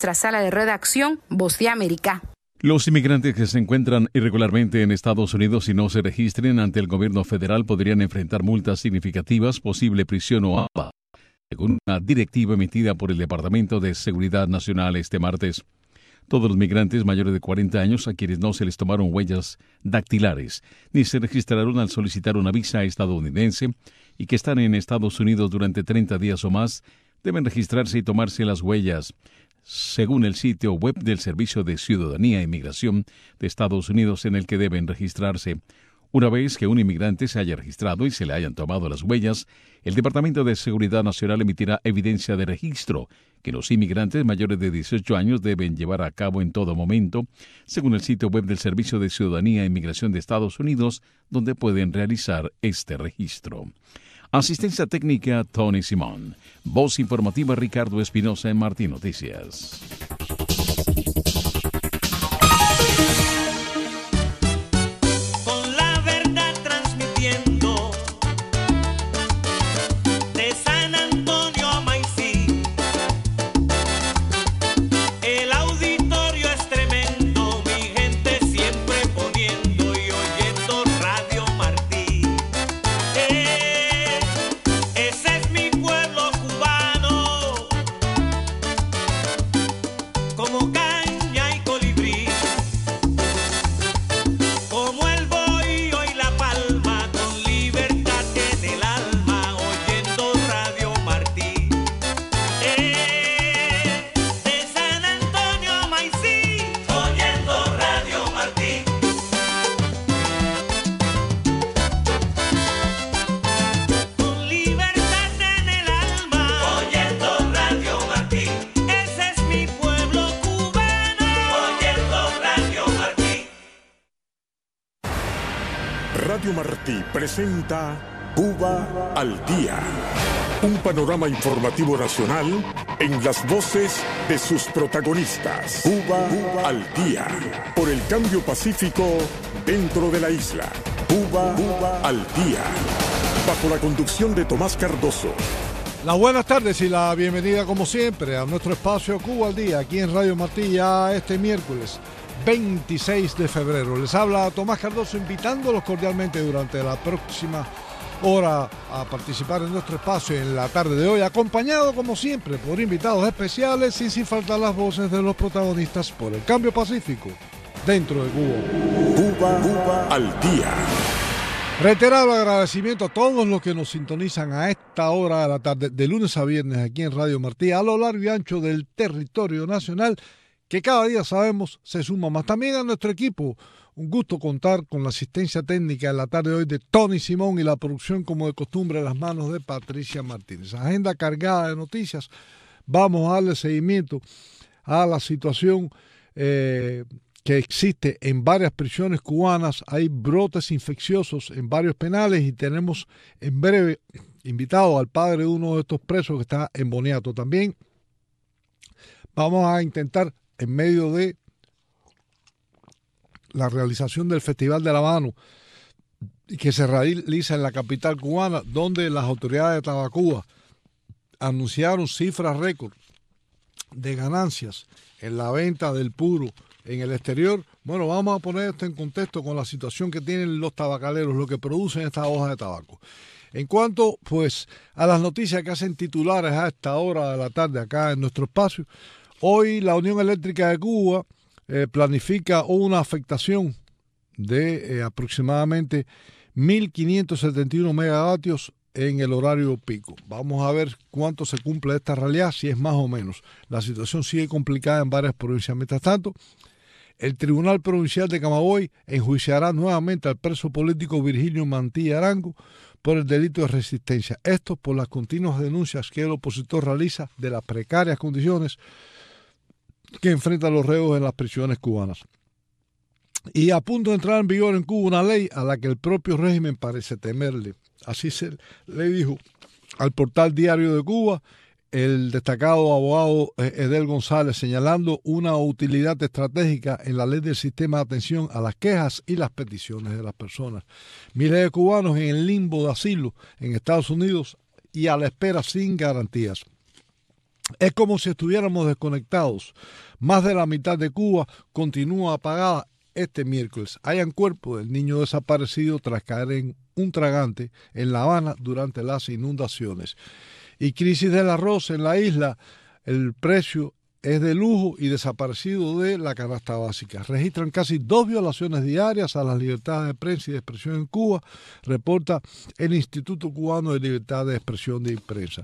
nuestra sala de redacción, Voz de América. Los inmigrantes que se encuentran irregularmente en Estados Unidos y no se registren ante el gobierno federal podrían enfrentar multas significativas, posible prisión o APA, según una directiva emitida por el Departamento de Seguridad Nacional este martes. Todos los migrantes mayores de 40 años a quienes no se les tomaron huellas dactilares ni se registraron al solicitar una visa estadounidense y que están en Estados Unidos durante 30 días o más deben registrarse y tomarse las huellas, según el sitio web del Servicio de Ciudadanía e Inmigración de Estados Unidos en el que deben registrarse. Una vez que un inmigrante se haya registrado y se le hayan tomado las huellas, el Departamento de Seguridad Nacional emitirá evidencia de registro que los inmigrantes mayores de 18 años deben llevar a cabo en todo momento, según el sitio web del Servicio de Ciudadanía e Inmigración de Estados Unidos, donde pueden realizar este registro. Asistencia técnica Tony Simón. Voz informativa Ricardo Espinosa en Martín Noticias. Con la verdad transmitiendo de San Antonio a Maicí. El auditorio es tremendo, mi gente siempre poniendo y oyendo Radio Martí. Ese es mi pueblo cubano, como caña y colibrí, como el bohío y la palma, con libertad en el alma, oyendo Radio Martí. De San Antonio a Maicí, oyendo Radio Martí. Con libertad en el alma, oyendo Radio Martí. Ese es mi pueblo cubano, oyendo Radio Martí. Radio Martí presenta Cuba al Día, un panorama informativo nacional en las voces de sus protagonistas. Cuba al Día, por el cambio pacífico dentro de la isla. Cuba al Día, bajo la conducción de Tomás Cardoso. Las buenas tardes y la bienvenida como siempre a nuestro espacio Cuba al Día, aquí en Radio Martí, ya este miércoles 26 de febrero. Les habla Tomás Cardoso, invitándolos cordialmente durante la próxima hora a participar en nuestro espacio en la tarde de hoy, acompañado como siempre por invitados especiales y sin faltar las voces de los protagonistas por el cambio pacífico dentro de Cuba. Cuba al Día. Reiterado agradecimiento a todos los que nos sintonizan a esta hora de la tarde, de lunes a viernes, aquí en Radio Martí, a lo largo y ancho del territorio nacional, que cada día sabemos se suma más. También a nuestro equipo, un gusto contar con la asistencia técnica en la tarde de hoy de Tony Simón y la producción, como de costumbre, en las manos de Patricia Martínez. Agenda cargada de noticias. Vamos a darle seguimiento a la situación que existe en varias prisiones cubanas. Hay brotes infecciosos en varios penales y tenemos en breve invitado al padre de uno de estos presos que está en Boniato. También vamos a intentar, en medio de la realización del Festival de la Mano que se realiza en la capital cubana, donde las autoridades de Tabacuba anunciaron cifras récord de ganancias en la venta del puro en el exterior. Bueno, vamos a poner esto en contexto con la situación que tienen los tabacaleros, lo que producen estas hojas de tabaco. En cuanto, pues, a las noticias que hacen titulares a esta hora de la tarde acá en nuestro espacio, hoy la Unión Eléctrica de Cuba planifica una afectación de aproximadamente 1.571 megavatios en el horario pico. Vamos a ver cuánto se cumple de esta realidad, si es más o menos. La situación sigue complicada en varias provincias. Mientras tanto, el Tribunal Provincial de Camagüey enjuiciará nuevamente al preso político Virgilio Mantilla Arango por el delito de resistencia. Esto por las continuas denuncias que el opositor realiza de las precarias condiciones que enfrentan los reos en las prisiones cubanas. Y a punto de entrar en vigor en Cuba una ley a la que el propio régimen parece temerle. Así se le dijo al portal Diario de Cuba el destacado abogado Edel González, señalando una utilidad estratégica en la ley del sistema de atención a las quejas y las peticiones de las personas. Miles de cubanos en el limbo de asilo en Estados Unidos y a la espera sin garantías. Es como si estuviéramos desconectados. Más de la mitad de Cuba continúa apagada este miércoles. Hayan cuerpo del niño desaparecido tras caer en un tragante en La Habana durante las inundaciones. Y crisis del arroz en la isla. El precio es de lujo y desaparecido de la canasta básica. Registran casi 2 violaciones diarias a las libertades de prensa y de expresión en Cuba, reporta el Instituto Cubano de Libertad de Expresión de Prensa.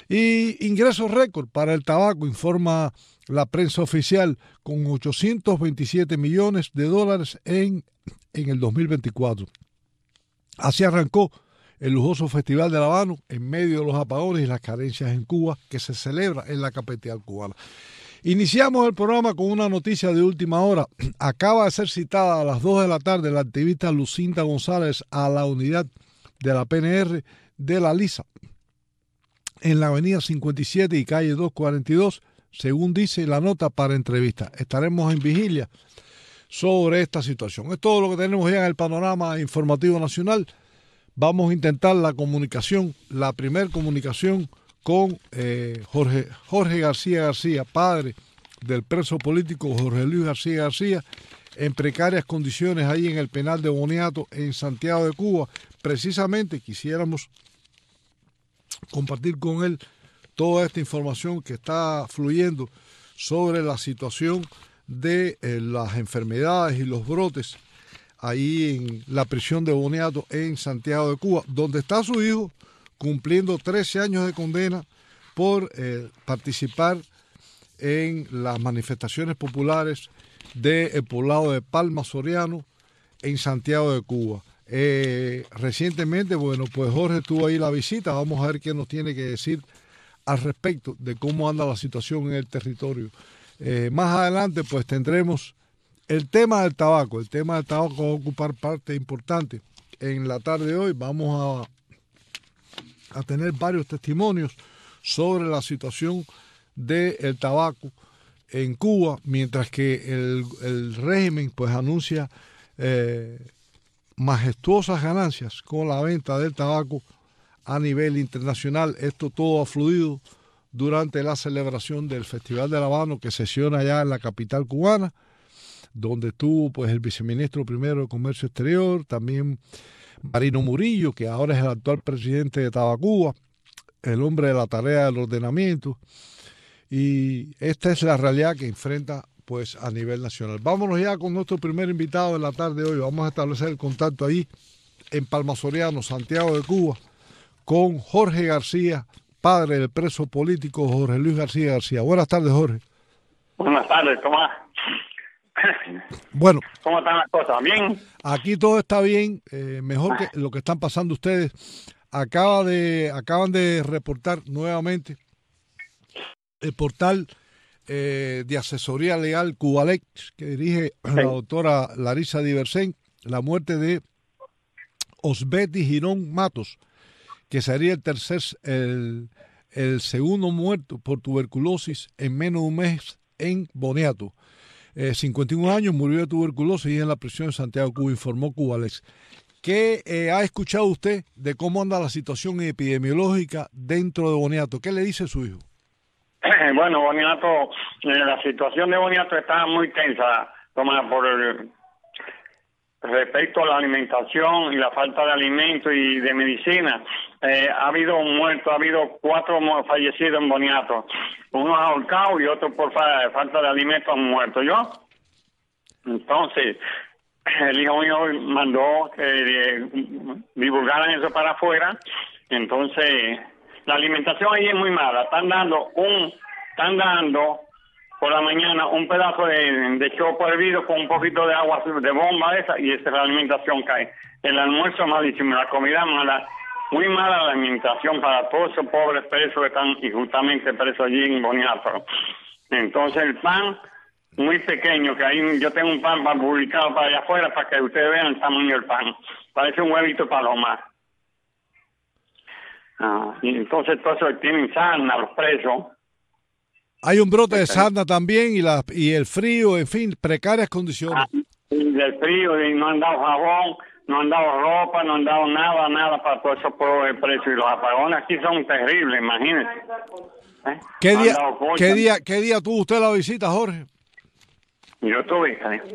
Y ingresos récord para el tabaco, informa la prensa oficial, con 827 millones de dólares en el 2024. Así arrancó el lujoso Festival del Habano en medio de los apagones y las carencias en Cuba que se celebra en la capital cubana. Iniciamos el programa con una noticia de última hora. Acaba de ser citada a las 2 de la tarde la activista Lucinda González a la unidad de la PNR de La Lisa en la avenida 57 y calle 242, según dice la nota para entrevista. Estaremos en vigilia sobre esta situación. Es todo lo que tenemos ya en el panorama informativo nacional. Vamos a intentar la primer comunicación con Jorge García, padre del preso político Jorge Luis García García, en precarias condiciones ahí en el penal de Boniato, en Santiago de Cuba. Precisamente quisiéramos compartir con él toda esta información que está fluyendo sobre la situación de las enfermedades y los brotes ahí en la prisión de Boniato en Santiago de Cuba, donde está su hijo cumpliendo 13 años de condena por participar en las manifestaciones populares del poblado de Palma Soriano en Santiago de Cuba. Recientemente, bueno, pues Jorge tuvo ahí la visita. Vamos a ver qué nos tiene que decir al respecto de cómo anda la situación en el territorio. Más adelante, pues tendremos el tema del tabaco. El tema del tabaco va a ocupar parte importante en la tarde de hoy. Vamos a tener varios testimonios sobre la situación del tabaco en Cuba, mientras que el régimen pues anuncia majestuosas ganancias con la venta del tabaco a nivel internacional. Esto todo ha fluido durante la celebración del Festival del Habano, que sesiona allá en la capital cubana, donde estuvo pues el viceministro primero de Comercio Exterior, también Marino Murillo, que ahora es el actual presidente de Tabacuba, el hombre de la tarea del ordenamiento, y esta es la realidad que enfrenta pues a nivel nacional. Vámonos ya con nuestro primer invitado de la tarde de hoy. Vamos a establecer el contacto ahí en Palma Soriano, Santiago de Cuba, con Jorge García, padre del preso político Jorge Luis García García. Buenas tardes, Jorge. Buenas tardes, ¿cómo va? Bueno, ¿Cómo están las cosas? ¿Bien? Aquí todo está bien, mejor que lo que están pasando ustedes. Acaban de reportar nuevamente el portal de asesoría legal Cubalex, que dirige la doctora Larisa Diversen, la muerte de Osbeti Girón Matos, que sería el segundo muerto por tuberculosis en menos de un mes en Boniato. 51 años, murió de tuberculosis y en la prisión de Santiago de Cuba, informó Cubalex. ¿Qué ha escuchado usted de cómo anda la situación epidemiológica dentro de Boniato? ¿Qué le dice su hijo? Bueno, Boniato, la situación de Boniato está muy tensa, Tomás, por respecto a la alimentación y la falta de alimentos y de medicina. Ha habido muertos, ha habido 4 fallecidos en Boniato, uno ahorcado y otro por falta de alimentos han muerto. Entonces, el hijo mío mandó que divulgaran eso para afuera. Entonces, la alimentación ahí es muy mala. Están dando por la mañana un pedazo de choco hervido con un poquito de agua de bomba esa, y esa la alimentación cae. El almuerzo malísimo, la comida mala, muy mala la alimentación para todos esos pobres presos que están injustamente presos allí en Boniato. Entonces el pan muy pequeño, que ahí yo tengo un pan publicado para allá afuera para que ustedes vean el tamaño del pan. Parece un huevito palomar. Y entonces todo eso tienen sarna los presos. Hay un brote de sarna también y el frío, en fin, precarias condiciones. Del frío, y no han dado jabón, no han dado ropa, no han dado nada para todos esos pobres presos. Y los apagones aquí son terribles, imagínense. ¿Qué Han día, dado cosas. qué día tuvo usted la visita, Jorge? Yo tuve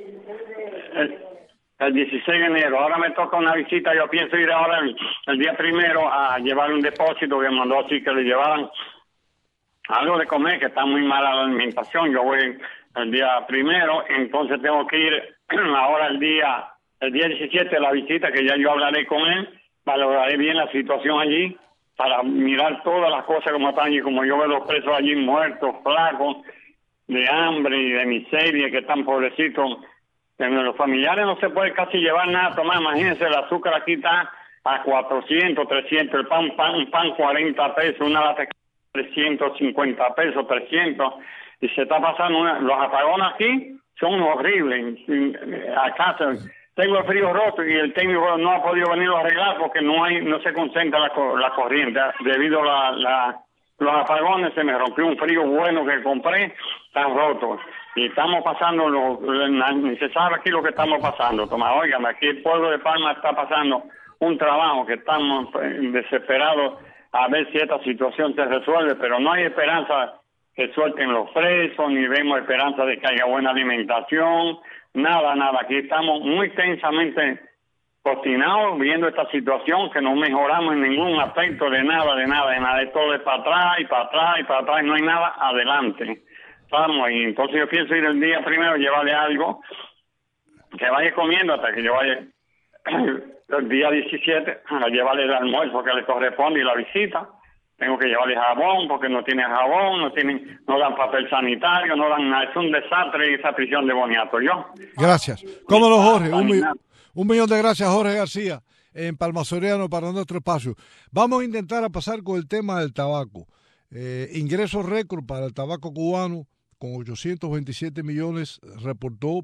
el 16 de enero. Ahora me toca una visita. Yo pienso ir ahora el día primero a llevar un depósito que mandó así que le llevaran algo de comer, que está muy mala la alimentación. Yo voy el día primero, entonces tengo que ir ahora el día 17 la visita, que ya yo hablaré con él, valoraré bien la situación allí, para mirar todas las cosas como están allí, como yo veo los presos allí muertos, flacos, de hambre y de miseria, que están pobrecitos. En los familiares no se puede casi llevar nada a tomar. Imagínense, el azúcar aquí está a 400, 300, el un pan 40 pesos, una lata de 350 pesos, 300, y se está pasando los apagones aquí son horribles. Acá tengo el frío roto y el técnico no ha podido venir a arreglar porque no se concentra la corriente debido a los apagones. Se me rompió un frío bueno que compré, está roto. Y estamos pasando, ni se sabe aquí lo que estamos pasando. Tomás, oigan, aquí el pueblo de Palma está pasando un trabajo que estamos desesperados a ver si esta situación se resuelve, pero no hay esperanza que suelten los presos, ni vemos esperanza de que haya buena alimentación, nada. Aquí estamos muy tensamente obstinados viendo esta situación, que no mejoramos en ningún aspecto de nada, de todo es para atrás y para atrás y para atrás, y no hay nada adelante. Vamos, y entonces yo pienso ir el día primero, llevarle algo, que vaya comiendo hasta que yo vaya el día 17, a llevarle el almuerzo que le corresponde y la visita. Tengo que llevarle jabón porque no tienen jabón, no dan papel sanitario, no dan nada. Es un desastre esa prisión de Boniato. Gracias. ¿Cómo no, Jorge? Un millón de gracias, Jorge García, en Palma Soriano, para nuestro espacio. Vamos a intentar pasar con el tema del tabaco. Ingresos récord para el tabaco cubano, con 827 millones, reportó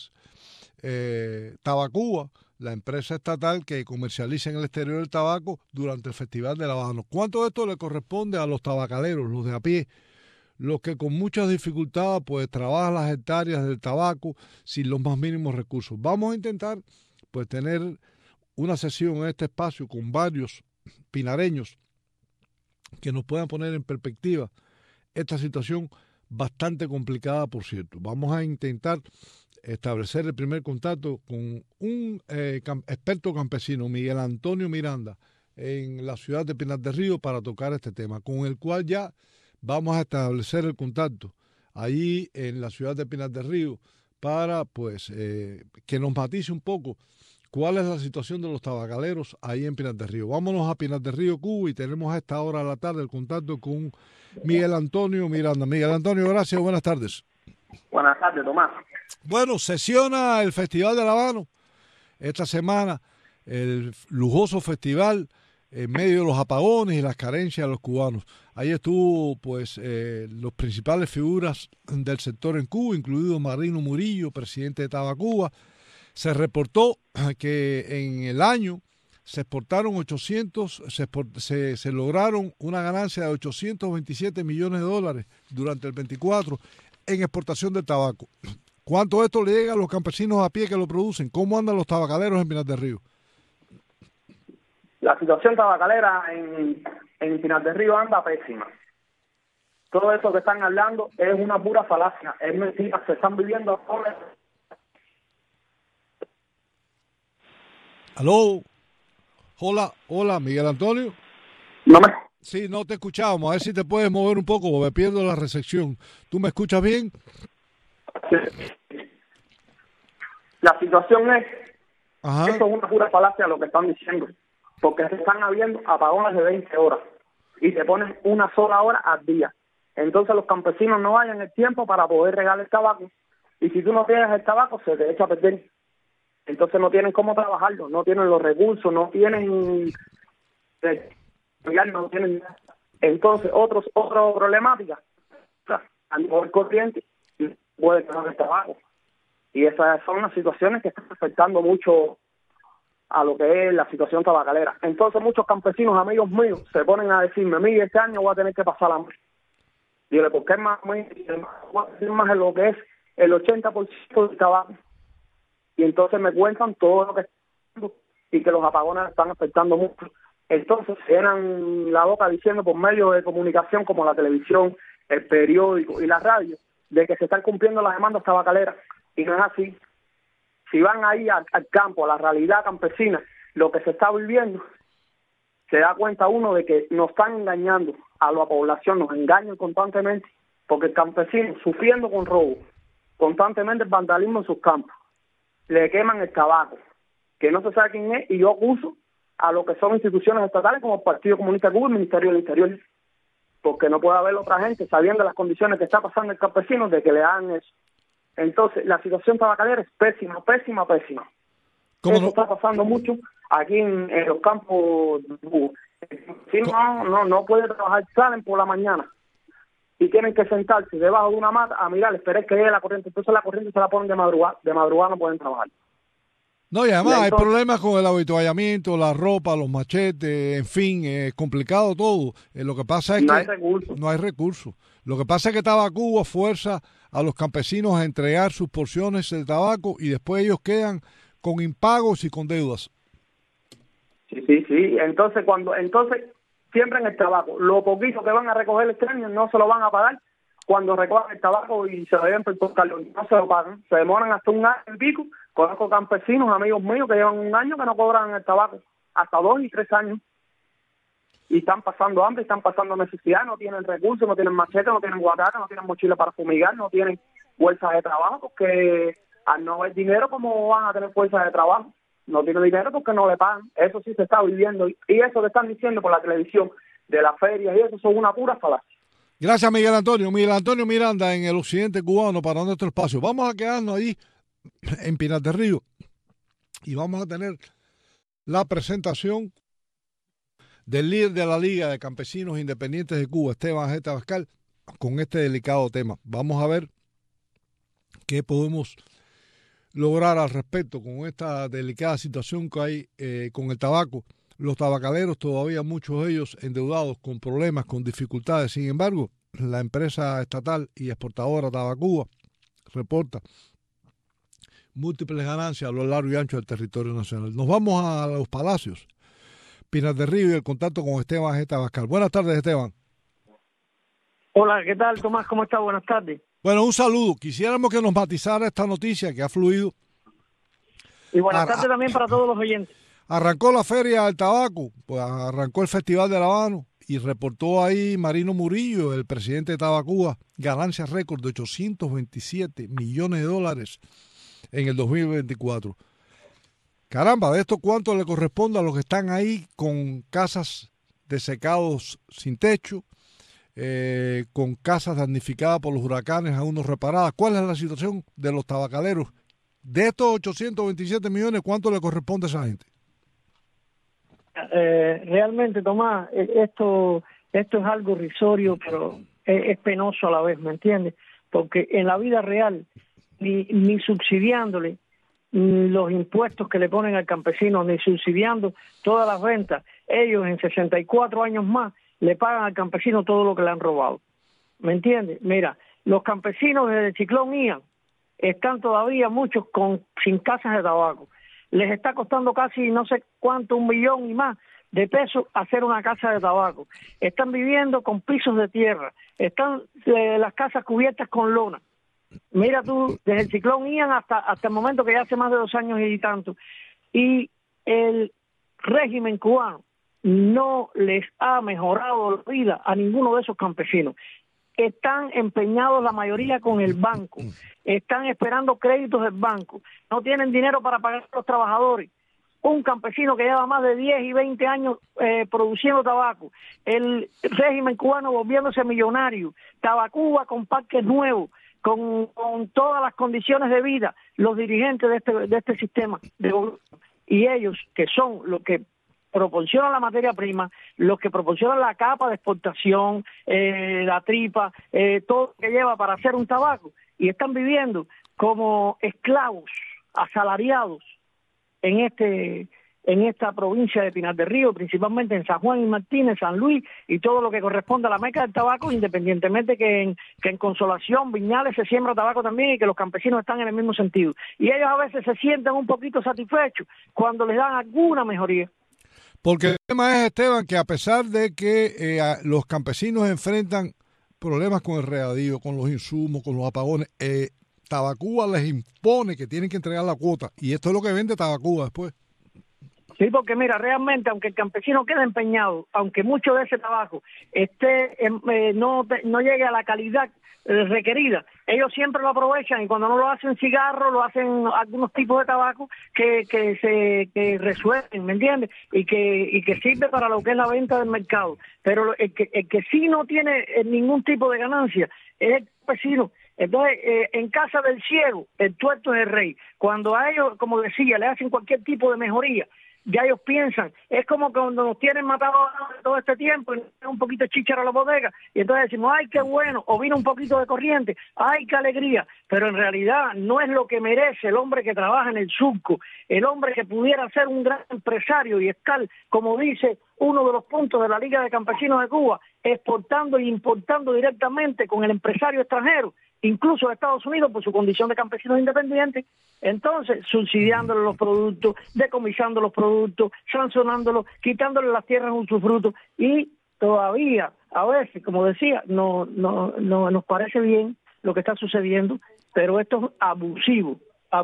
Tabacuba, la empresa estatal que comercializa en el exterior el tabaco durante el Festival del Habano. ¿Cuánto de esto le corresponde a los tabacaleros, los de a pie, los que con muchas dificultades trabajan las hectáreas del tabaco sin los más mínimos recursos? Vamos a intentar tener una sesión en este espacio con varios pinareños que nos puedan poner en perspectiva esta situación bastante complicada, por cierto. Vamos a intentar establecer el primer contacto con un experto campesino, Miguel Antonio Miranda, en la ciudad de Pinar del Río, para tocar este tema, con el cual ya vamos a establecer el contacto allí en la ciudad de Pinar del Río para que nos matice un poco cuál es la situación de los tabacaleros ahí en Pinar del Río. Vámonos a Pinar del Río, Cuba, y tenemos a esta hora de la tarde el contacto con Miguel Antonio Miranda. Miguel Antonio, gracias, buenas tardes. Buenas tardes, Tomás. Bueno, sesiona el Festival del Habano esta semana, el lujoso festival en medio de los apagones y las carencias de los cubanos. Ahí estuvo los principales figuras del sector en Cuba, incluido Marino Murillo, presidente de Tabacuba. Se reportó que en el año se exportaron se lograron una ganancia de 827 millones de dólares durante el 24 en exportación del tabaco. ¿Cuánto esto le llega a los campesinos a pie que lo producen? ¿Cómo andan los tabacaleros en Pinar del Río? La situación tabacalera en Pinar del Río anda pésima. Todo eso que están hablando es una pura falacia, es mentira. Se están viviendo ahora. ¿Aló? Hola, Miguel Antonio. No me... Sí, no te escuchábamos. A ver si te puedes mover un poco, porque pierdo la recepción. ¿Tú me escuchas bien? Sí. La situación es, Ajá. Eso es una pura falacia lo que están diciendo, porque se están habiendo apagones de 20 horas y se ponen una sola hora al día. Entonces los campesinos no hayan el tiempo para poder regar el tabaco, y si tú no tienes el tabaco se te echa a perder. Entonces no tienen cómo trabajarlo, no tienen los recursos, no tienen nada. Entonces otra problemática, al mover corriente puede quemar el tabaco, y esas son las situaciones que están afectando mucho a lo que es la situación tabacalera. Entonces muchos campesinos, amigos míos, se ponen a decirme: mire, este año voy a tener que pasar hambre. Dile, ¿por qué más voy a decir más en lo que es el 80% del tabaco? Y entonces me cuentan todo lo que y que los apagones están afectando mucho entonces se llenan la boca diciendo por medio de comunicación como la televisión, el periódico y la radio, de que se están cumpliendo las demandas tabacaleras, y no es así. Si van ahí al campo, a la realidad campesina, lo que se está viviendo, se da cuenta uno de que nos están engañando a la población, nos engañan constantemente, porque el campesino, sufriendo con robo, constantemente el vandalismo en sus campos, le queman el tabaco, que no se sabe quién es, y yo acuso a lo que son instituciones estatales como el Partido Comunista de Cuba y el Ministerio del Interior, porque no puede haber otra gente, sabiendo las condiciones que está pasando el campesino, de que le hagan eso. Entonces, la situación tabacalera es pésima, pésima, pésima. Eso está pasando mucho aquí en los campos de Cuba. Si no puede trabajar, salen por la mañana y tienen que sentarse debajo de una mata a mirar, esperar que llegue la corriente. Entonces la corriente se la ponen de madrugada no pueden trabajar. No, y además hay problemas con el avituallamiento, la ropa, los machetes, en fin, es complicado todo. Lo que pasa es que no hay recursos. Lo que pasa es que Tabacuba fuerza a los campesinos a entregar sus porciones de tabaco y después ellos quedan con impagos y con deudas. Sí. Entonces siembran el tabaco. Lo poquito que van a recoger este año no se lo van a pagar cuando recojan el tabaco y se lo lleven por Carlos. No se lo pagan. Se demoran hasta un año y pico. Conozco campesinos, amigos míos, que llevan un año que no cobran el tabaco. Hasta 2 y 3 años. Y están pasando hambre, están pasando necesidad, no tienen recursos, no tienen machete, no tienen guataca, no tienen mochila para fumigar, no tienen fuerzas de trabajo, porque al no haber dinero, ¿cómo van a tener fuerzas de trabajo? No tienen dinero porque no le pagan. Eso sí se está viviendo. Y eso que están diciendo por la televisión de las ferias y eso son una pura falacia. Gracias, Miguel Antonio. Miguel Antonio Miranda en el occidente cubano para nuestro espacio. Vamos a quedarnos ahí en Pinar del Río y vamos a tener la presentación del líder de la Liga de Campesinos Independientes de Cuba, Esteban Jeta Abascal, con este delicado tema. Vamos a ver qué podemos lograr al respecto con esta delicada situación que hay con el tabaco. Los tabacaleros todavía, muchos de ellos endeudados, con problemas, con dificultades. Sin embargo, la empresa estatal y exportadora Tabacuba reporta múltiples ganancias a lo largo y ancho del territorio nacional. Nos vamos a los Palacios, Pinar del Río, y el contacto con Esteban Jeta Abascal. Buenas tardes, Esteban. Hola, ¿qué tal, Tomás? ¿Cómo estás? Buenas tardes. Bueno, un saludo. Quisiéramos que nos matizara esta noticia que ha fluido. Y buenas tardes también para todos los oyentes. Arrancó la Feria del Tabaco, pues arrancó el Festival de La Habana y reportó ahí Marino Murillo, el presidente de Tabacuba, ganancias récord de $827 millones en el 2024. Caramba, de esto cuánto le corresponde a los que están ahí con casas de secados sin techo, con casas damnificadas por los huracanes, aún no reparadas. ¿Cuál es la situación de los tabacaleros? De estos 827 millones, ¿cuánto le corresponde a esa gente? Realmente, Tomás, esto es algo irrisorio, pero es penoso a la vez, ¿me entiendes? Porque en la vida real, ni subsidiándole los impuestos que le ponen al campesino, ni subsidiando todas las rentas, ellos en 64 años más le pagan al campesino todo lo que le han robado. ¿Me entiendes? Mira, los campesinos desde el ciclón Ian están todavía muchos sin casas de tabaco. Les está costando casi no sé cuánto, 1 millón y más de pesos hacer una casa de tabaco. Están viviendo con pisos de tierra, están las casas cubiertas con lona. Mira tú, desde el ciclón Ian hasta el momento, que ya hace más de 2 años y tanto. Y el régimen cubano no les ha mejorado la vida a ninguno de esos campesinos. Están empeñados la mayoría con el banco, están esperando créditos del banco, no tienen dinero para pagar a los trabajadores. Un campesino que lleva más de 10 y 20 años produciendo tabaco, el régimen cubano volviéndose millonario, Tabacuba con parques nuevos, con todas las condiciones de vida, los dirigentes de este sistema de gobierno, y ellos, que son los que proporcionan la materia prima, los que proporcionan la capa de exportación, la tripa, todo lo que lleva para hacer un tabaco, y están viviendo como esclavos, asalariados en esta provincia de Pinar del Río, principalmente en San Juan y Martínez, San Luis y todo lo que corresponde a la meca del tabaco, independientemente que en Consolación, Viñales se siembra tabaco también, y que los campesinos están en el mismo sentido. Y ellos a veces se sienten un poquito satisfechos cuando les dan alguna mejoría. Porque el tema es, Esteban, que a pesar de que los campesinos enfrentan problemas con el regadío, con los insumos, con los apagones, Tabacuba les impone que tienen que entregar la cuota. Y esto es lo que vende Tabacuba después. Sí, porque mira, realmente, aunque el campesino quede empeñado, aunque mucho de ese trabajo no llegue a la calidad requerida, ellos siempre lo aprovechan, y cuando no lo hacen cigarros, lo hacen algunos tipos de tabaco que resuelven, ¿me entiendes? Y que sirve para lo que es la venta del mercado. Pero el que sí no tiene ningún tipo de ganancia es el campesino. Entonces, en casa del ciego, el tuerto es el rey. Cuando a ellos, como decía, le hacen cualquier tipo de mejoría, ya ellos piensan, es como cuando nos tienen matado todo este tiempo y nos tienen un poquito de chícharo a la bodega, y entonces decimos, ay, qué bueno, o vino un poquito de corriente, ay, qué alegría, pero en realidad no es lo que merece el hombre que trabaja en el surco, el hombre que pudiera ser un gran empresario y estar, como dice uno de los puntos de la Liga de Campesinos de Cuba, exportando e importando directamente con el empresario extranjero, incluso de Estados Unidos, por su condición de campesinos independientes. Entonces, subsidiándole los productos, decomisando los productos, sancionándolos, quitándole las tierras en usufructo, y todavía, a veces, como decía, no nos parece bien lo que está sucediendo, pero esto es abusivo.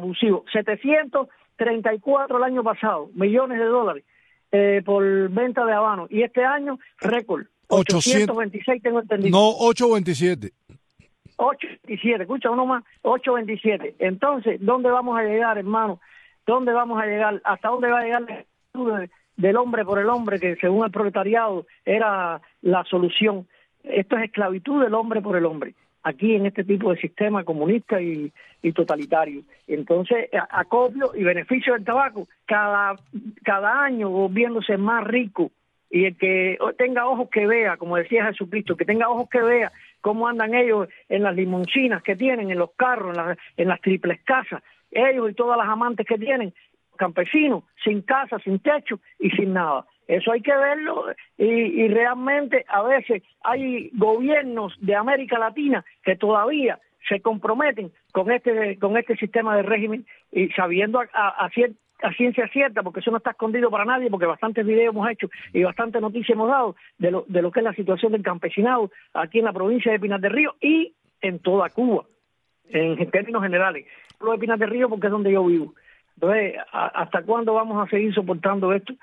734 el año pasado, millones de dólares por venta de habano, y este año, récord, 826 tengo entendido. No, 827. 8.27, escucha uno más, 8.27. Entonces, ¿dónde vamos a llegar, hermano? ¿Dónde vamos a llegar? ¿Hasta dónde va a llegar la actitud del hombre por el hombre, que según el proletariado era la solución? Esto es esclavitud del hombre por el hombre, aquí en este tipo de sistema comunista y totalitario. Entonces, acopio y beneficio del tabaco, cada año volviéndose más rico, y el que tenga ojos que vea, como decía Jesucristo, que tenga ojos que vea cómo andan ellos en las limusinas que tienen, en los carros, en las triples casas, ellos y todas las amantes que tienen, campesinos, sin casa, sin techo y sin nada. Eso hay que verlo, y realmente a veces hay gobiernos de América Latina que todavía se comprometen con este sistema de régimen, y sabiendo a ciencia cierta, porque eso no está escondido para nadie, porque bastantes videos hemos hecho y bastantes noticias hemos dado de lo que es la situación del campesinado aquí en la provincia de Pinar del Río y en toda Cuba, en términos generales. Hablo de Pinar del Río porque es donde yo vivo. Entonces, ¿hasta cuándo vamos a seguir soportando esto?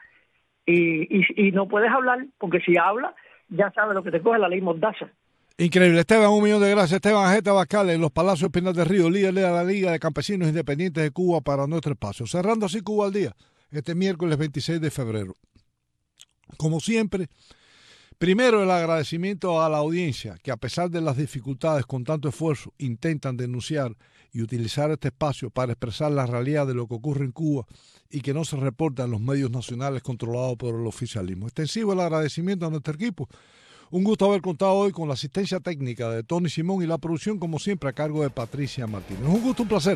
Y no puedes hablar, porque si hablas, ya sabes lo que te coge la ley Mordaza. Increíble. Esteban, 1.000.000 de gracias. Esteban Ajeta Bascal, en los Palacios Pinar del Río, líder de la Liga de Campesinos Independientes de Cuba, para nuestro espacio. Cerrando así Cuba al Día, este miércoles 26 de febrero. Como siempre, primero el agradecimiento a la audiencia, que a pesar de las dificultades, con tanto esfuerzo, intentan denunciar y utilizar este espacio para expresar la realidad de lo que ocurre en Cuba y que no se reporta en los medios nacionales controlados por el oficialismo. Extensivo el agradecimiento a nuestro equipo. Un gusto haber contado hoy con la asistencia técnica de Tony Simón y la producción, como siempre, a cargo de Patricia Martínez. Un gusto, un placer.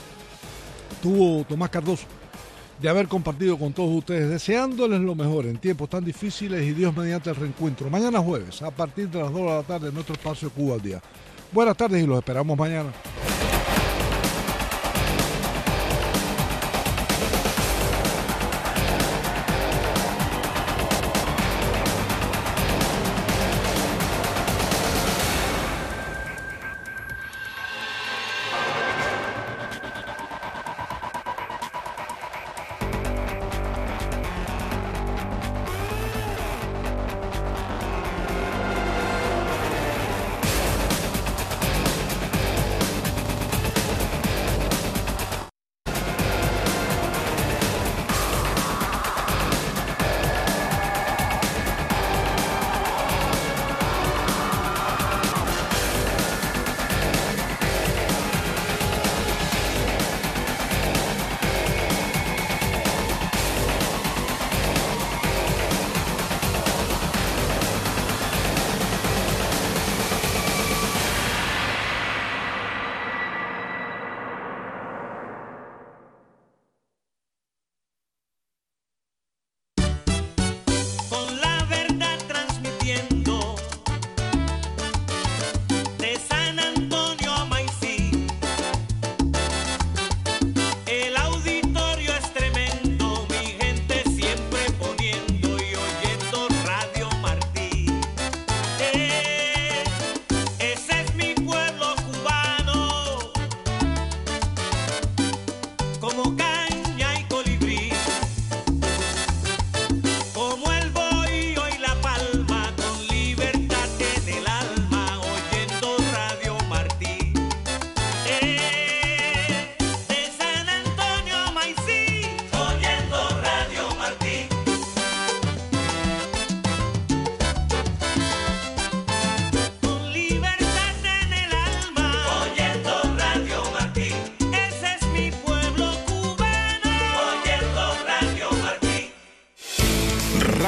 Tuvo Tomás Cardoso de haber compartido con todos ustedes, deseándoles lo mejor en tiempos tan difíciles, y Dios mediante el reencuentro. Mañana jueves, a partir de las 2 de la tarde, en nuestro espacio Cuba al Día. Buenas tardes y los esperamos mañana.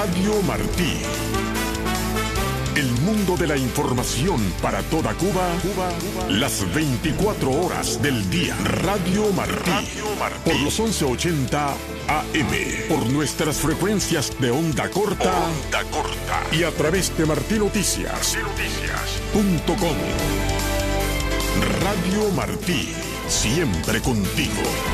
Radio Martí. El mundo de la información para toda Cuba, las 24 horas del día. Radio Martí. Por los 1180 AM. Por nuestras frecuencias de onda corta. Y a través de martinoticias.com. Radio Martí. Siempre contigo.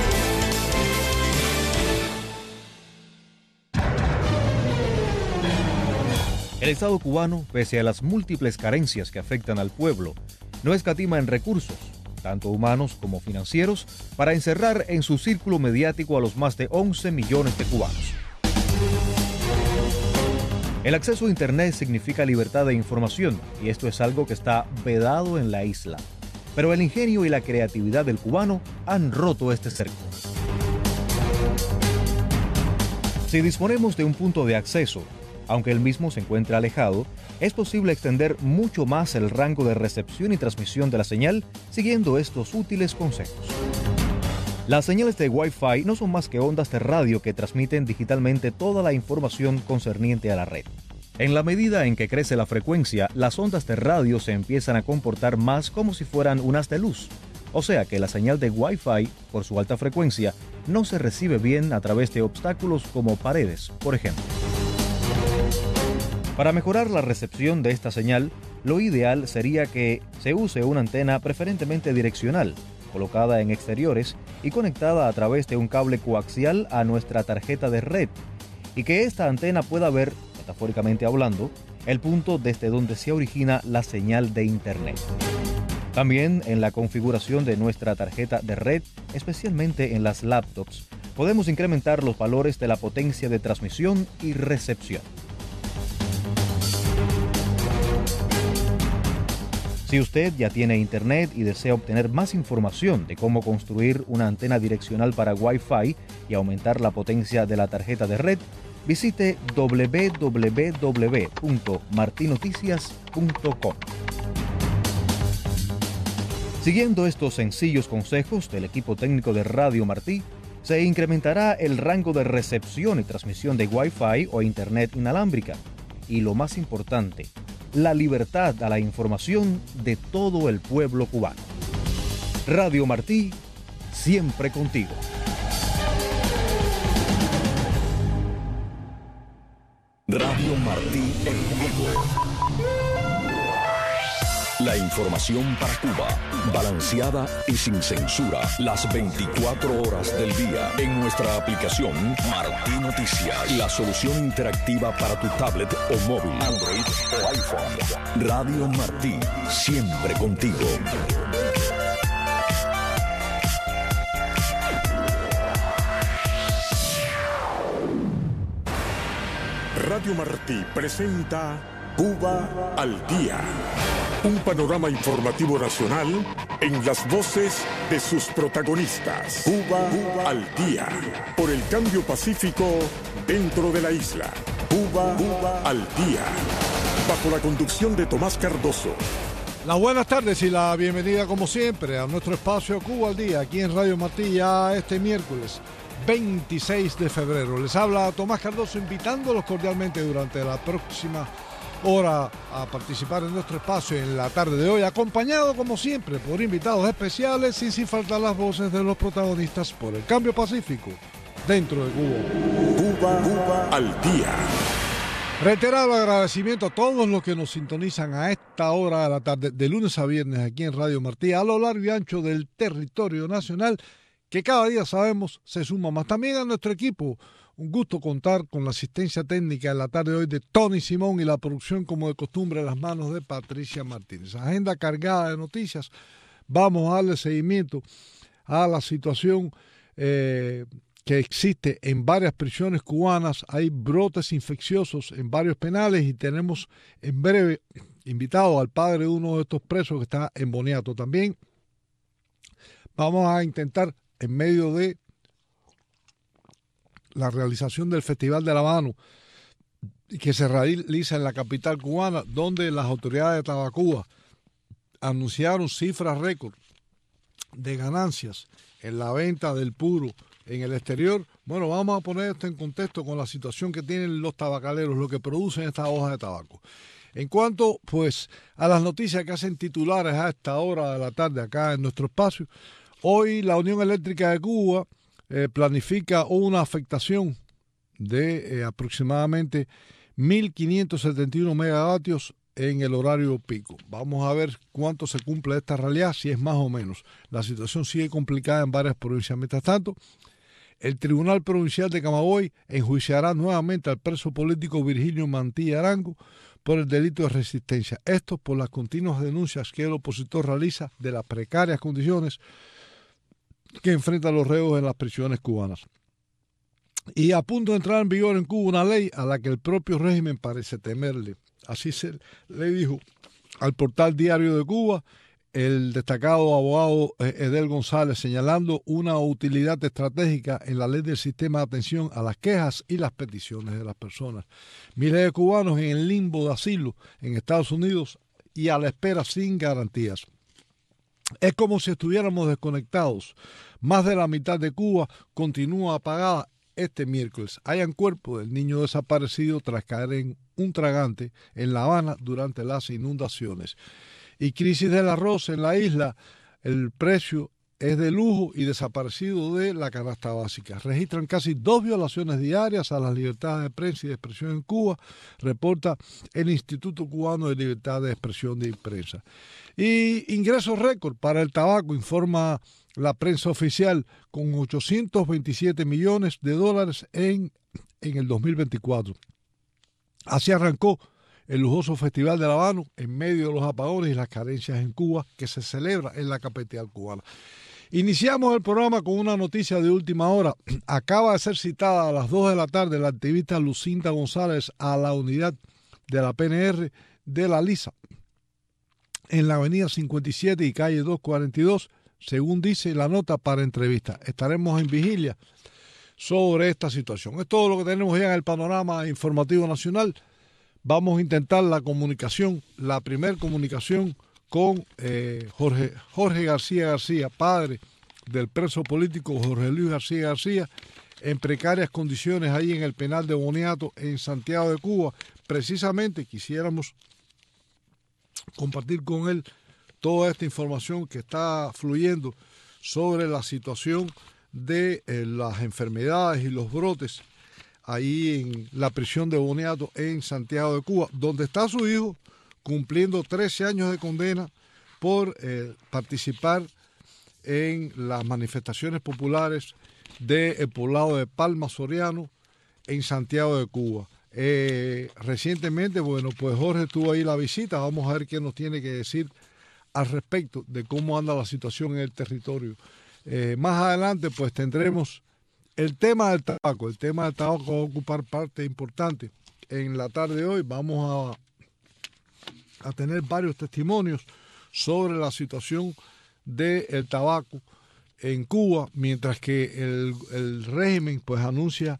El Estado cubano, pese a las múltiples carencias que afectan al pueblo, no escatima en recursos, tanto humanos como financieros, para encerrar en su círculo mediático a los más de 11 millones de cubanos. El acceso a Internet significa libertad de información, y esto es algo que está vedado en la isla. Pero el ingenio y la creatividad del cubano han roto este cerco. Si disponemos de un punto de acceso, aunque el mismo se encuentre alejado, es posible extender mucho más el rango de recepción y transmisión de la señal siguiendo estos útiles consejos. Las señales de Wi-Fi no son más que ondas de radio que transmiten digitalmente toda la información concerniente a la red. En la medida en que crece la frecuencia, las ondas de radio se empiezan a comportar más como si fueran un haz de luz. O sea que la señal de Wi-Fi, por su alta frecuencia, no se recibe bien a través de obstáculos como paredes, por ejemplo. Para mejorar la recepción de esta señal, lo ideal sería que se use una antena preferentemente direccional, colocada en exteriores y conectada a través de un cable coaxial a nuestra tarjeta de red, y que esta antena pueda ver, metafóricamente hablando, el punto desde donde se origina la señal de Internet. También en la configuración de nuestra tarjeta de red, especialmente en las laptops, podemos incrementar los valores de la potencia de transmisión y recepción. Si usted ya tiene Internet y desea obtener más información de cómo construir una antena direccional para Wi-Fi y aumentar la potencia de la tarjeta de red, visite www.martinoticias.com. Siguiendo estos sencillos consejos del equipo técnico de Radio Martí, se incrementará el rango de recepción y transmisión de Wi-Fi o Internet inalámbrica. Y lo más importante, la libertad a la información de todo el pueblo cubano. Radio Martí, siempre contigo. Radio Martí en vivo. La información para Cuba, balanceada y sin censura, las 24 horas del día. En nuestra aplicación Martí Noticias, la solución interactiva para tu tablet o móvil, Android o iPhone. Radio Martí, siempre contigo. Radio Martí presenta Cuba al Día. Un panorama informativo nacional en las voces de sus protagonistas. Cuba al Día. Por el cambio pacífico dentro de la isla. Cuba al Día. Bajo la conducción de Tomás Cardoso. Las buenas tardes y la bienvenida como siempre a nuestro espacio Cuba al Día, aquí en Radio Martí, ya este miércoles 26 de febrero. Les habla Tomás Cardoso, invitándolos cordialmente durante la próxima hora a participar en nuestro espacio en la tarde de hoy, acompañado como siempre por invitados especiales y sin faltar las voces de los protagonistas por el cambio pacífico dentro de Cuba. Cuba al Día. Reiterado agradecimiento a todos los que nos sintonizan a esta hora de la tarde, de lunes a viernes aquí en Radio Martí, a lo largo y ancho del territorio nacional, que cada día sabemos se suma más. También a nuestro equipo, un gusto contar con la asistencia técnica en la tarde de hoy de Tony Simón y la producción, como de costumbre, en las manos de Patricia Martínez. Agenda cargada de noticias. Vamos a darle seguimiento a la situación que existe en varias prisiones cubanas. Hay brotes infecciosos en varios penales y tenemos en breve invitado al padre de uno de estos presos que está en Boniato. También vamos a intentar, en medio de la realización del Festival de la Mano que se realiza en la capital cubana, donde las autoridades de Tabacuba anunciaron cifras récord de ganancias en la venta del puro en el exterior. Bueno, vamos a poner esto en contexto con la situación que tienen los tabacaleros, lo que producen estas hojas de tabaco. En cuanto, pues, a las noticias que hacen titulares a esta hora de la tarde acá en nuestro espacio, hoy la Unión Eléctrica de Cuba planifica una afectación de aproximadamente 1.571 megavatios en el horario pico. Vamos a ver cuánto se cumple esta realidad, si es más o menos. La situación sigue complicada en varias provincias. Mientras tanto, el Tribunal Provincial de Camagüey enjuiciará nuevamente al preso político Virgilio Mantilla Arango por el delito de resistencia. Esto por las continuas denuncias que el opositor realiza de las precarias condiciones que enfrentan los reos en las prisiones cubanas. Y a punto de entrar en vigor en Cuba una ley a la que el propio régimen parece temerle. Así se le dijo al portal Diario de Cuba el destacado abogado Edel González, señalando una utilidad estratégica en la ley del sistema de atención a las quejas y las peticiones de las personas. Miles de cubanos en el limbo de asilo en Estados Unidos y a la espera sin garantías. Es como si estuviéramos desconectados. Más de la mitad de Cuba continúa apagada este miércoles. Hayan cuerpo del niño desaparecido tras caer en un tragante en La Habana durante las inundaciones. Y crisis del arroz en la isla. El precio es de lujo y desaparecido de la canasta básica. Registran casi 2 violaciones diarias a las libertades de prensa y de expresión en Cuba, reporta el Instituto Cubano de Libertad de Expresión de Prensa. Y ingresos récord para el tabaco, informa la prensa oficial, con 827 millones de dólares en el 2024. Así arrancó el lujoso Festival de La Habana en medio de los apagones y las carencias en Cuba que se celebra en la capital cubana. Iniciamos el programa con una noticia de última hora. Acaba de ser citada a las 2 de la tarde la activista Lucinda González a la unidad de la PNR de La Lisa en la avenida 57 y calle 242, según dice la nota para entrevista. Estaremos en vigilia sobre esta situación. Es todo lo que tenemos ya en el panorama informativo nacional. Vamos a intentar la primera comunicación con Jorge García, padre del preso político Jorge Luis García García, en precarias condiciones ahí en el penal de Boniato, en Santiago de Cuba. Precisamente quisiéramos compartir con él toda esta información que está fluyendo sobre la situación de las enfermedades y los brotes ahí en la prisión de Boniato en Santiago de Cuba, donde está su hijo cumpliendo 13 años de condena por participar en las manifestaciones populares del poblado de Palma Soriano en Santiago de Cuba. Recientemente, bueno, pues Jorge tuvo ahí la visita. Vamos a ver qué nos tiene que decir al respecto de cómo anda la situación en el territorio. Más adelante, pues tendremos el tema del tabaco. El tema del tabaco va a ocupar parte importante en la tarde de hoy. Vamos a tener varios testimonios sobre la situación del tabaco en Cuba, mientras que el régimen pues anuncia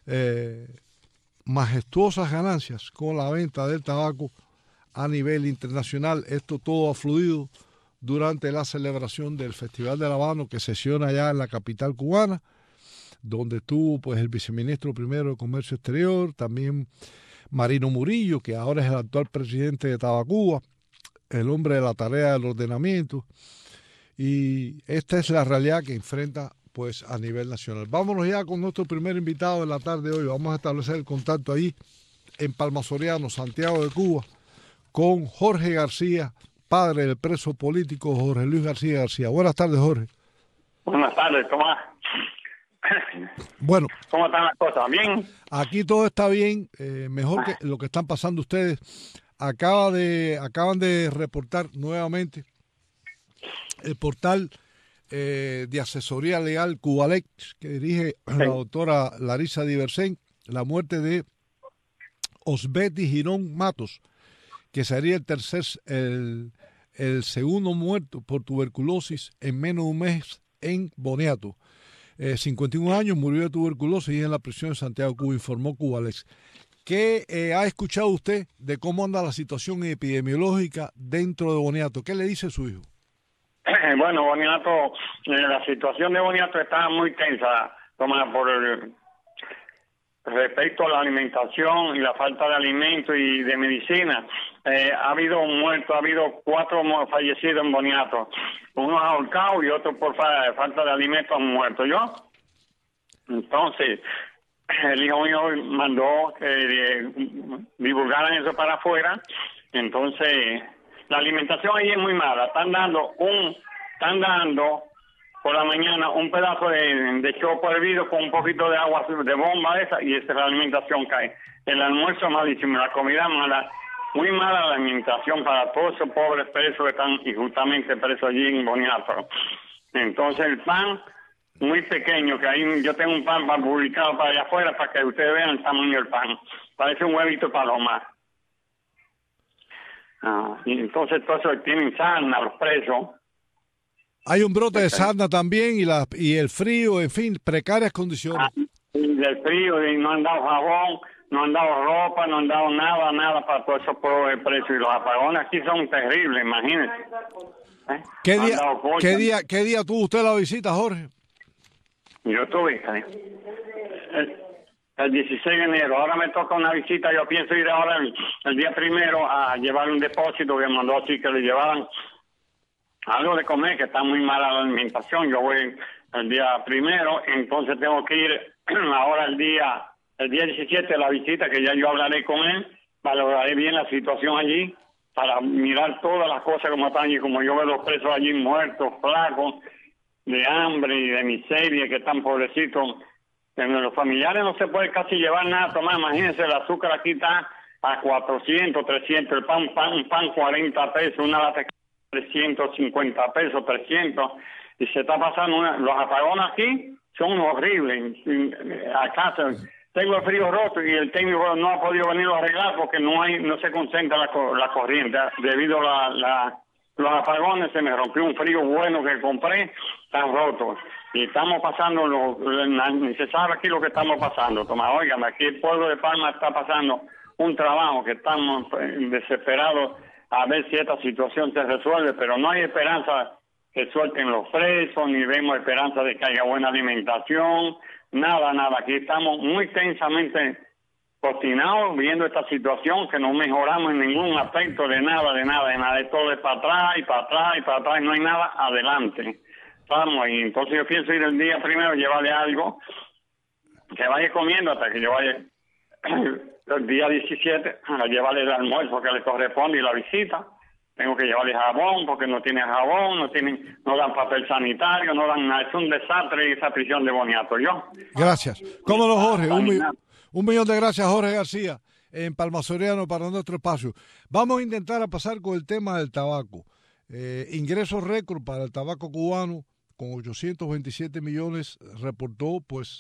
majestuosas ganancias con la venta del tabaco a nivel internacional. Esto todo ha fluido durante la celebración del Festival de La Habana, que sesiona allá en la capital cubana, donde estuvo pues el viceministro primero de Comercio Exterior, también Marino Murillo, que ahora es el actual presidente de Tabacuba, el hombre de la tarea del ordenamiento, y esta es la realidad que enfrenta pues a nivel nacional. Vámonos ya con nuestro primer invitado de la tarde de hoy. Vamos a establecer el contacto ahí en Palma Soriano, Santiago de Cuba, con Jorge García, padre del preso político Jorge Luis García García. Buenas tardes, Jorge. Buenas tardes, Tomás. Bueno, ¿Cómo están las cosas? ¿Bien? Aquí todo está bien, mejor que lo que están pasando ustedes. Acaban de reportar nuevamente el portal de asesoría legal Cubalex, que dirige la doctora Larisa Diversen, la muerte de Osbeti Girón Matos, que sería el segundo muerto por tuberculosis en menos de un mes en Boniato. 51 años, murió de tuberculosis y en la prisión de Santiago, Cuba, informó Cubalex. ¿Qué ha escuchado usted de cómo anda la situación epidemiológica dentro de Boniato? ¿Qué le dice su hijo? Bueno, Boniato, la situación de Boniato está muy tensa, Tomás, respecto a la alimentación y la falta de alimentos y de medicina, ha habido muertos, ha habido 4 fallecidos en Boniato, unos ahorcados y otros por falta de alimentos han muerto. Yo, entonces, el hijo mío mandó que divulgaran eso para afuera. Entonces, la alimentación ahí es muy mala. Están dando por la mañana un pedazo de chopo hervido con un poquito de agua de bomba esa, y esa la alimentación cae. El almuerzo malísimo, la comida mala, muy mala la alimentación para todos esos pobres presos que están injustamente presos allí en Boniato. Entonces el pan muy pequeño, que ahí yo tengo un pan publicado para allá afuera para que ustedes vean el tamaño del pan. Parece un huevito de paloma. Y entonces todo eso tienen sarna los presos. Hay un brote de sarna también y el frío, en fin, precarias condiciones. Del frío, y no han dado jabón, no han dado ropa, no han dado nada para todos esos pobres presos. Y los apagones aquí son terribles, imagínense. ¿Qué día tuvo usted la visita, Jorge? Yo tuve el 16 de enero. Ahora me toca una visita. Yo pienso ir ahora el día 1 a llevar un depósito que mandó así que le llevaban algo de comer, que está muy mala la alimentación. Yo voy el día 1, entonces tengo que ir ahora el día 17 la visita, que ya yo hablaré con él, valoraré bien la situación allí, para mirar todas las cosas como están allí, como yo veo los presos allí muertos, flacos, de hambre y de miseria, que están pobrecitos. En los familiares no se puede casi llevar nada, Tomás. Imagínense, el azúcar aquí está a 400, 300, el pan 40 pesos, una lata 350 pesos, 300, y se está pasando los apagones aquí son horribles. Acá tengo el frío roto y el técnico no ha podido venir a arreglar porque no se concentra la corriente debido a los apagones. Se me rompió un frío bueno que compré, está roto y estamos pasando ni se sabe aquí lo que estamos pasando. Tomás, oigan, aquí el pueblo de Palma está pasando un trabajo que estamos desesperados a ver si esta situación se resuelve, pero no hay esperanza que suelten los presos, ni vemos esperanza de que haya buena alimentación, nada. Aquí estamos muy tensamente obstinados viendo esta situación, que no mejoramos en ningún aspecto de nada, de todo es para atrás y para atrás y para atrás, y no hay nada adelante. Vamos, y entonces yo pienso ir el día 1, llevarle algo, que vaya comiendo hasta que yo vaya el día 17 a llevarle el almuerzo que le corresponde y la visita. Tengo que llevarle jabón porque no tienen jabón, no dan papel sanitario, no dan nada. Es un desastre esa prisión de Boniato. Gracias. ¿Cómo no, Jorge? Un millón de gracias, Jorge García, en Palma Soriano, para nuestro espacio. Vamos a intentar pasar con el tema del tabaco. Ingresos récord para el tabaco cubano, con 827 millones, reportó